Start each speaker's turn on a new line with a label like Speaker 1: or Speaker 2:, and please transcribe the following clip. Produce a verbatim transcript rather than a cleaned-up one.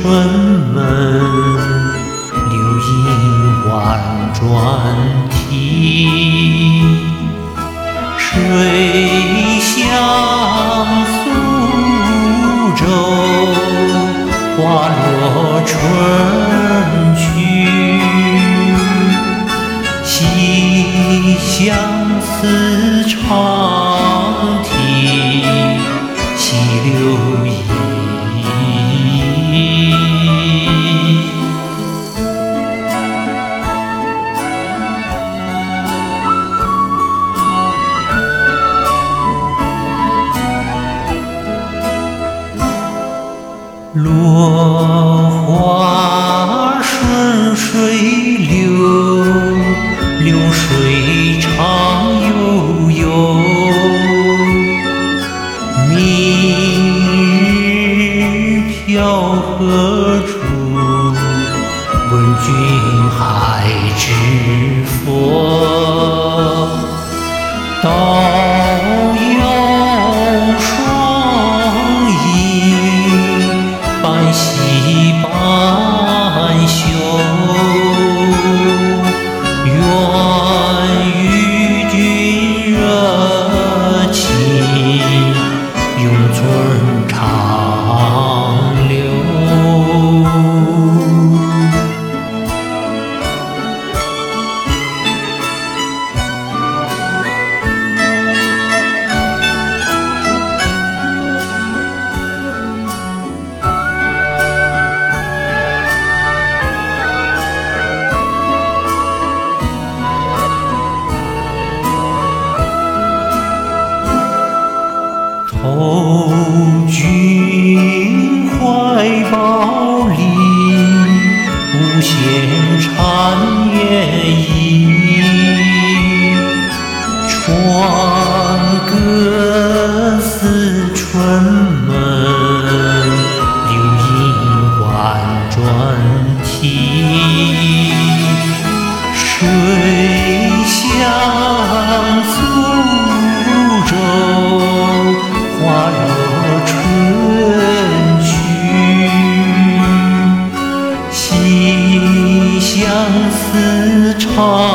Speaker 1: 春门，流萤婉转啼。水乡苏州，花落春去。西厢思长啼，西流忆。落花顺水流，流水长悠悠。明日飘何处？问君还知否？道遥双影，半喜半羞。愿与君热情，永存长流。投君怀抱里，无限缠绵意。船歌似春门，流萤婉转啼。水乡苏州，花落春去。西厢思长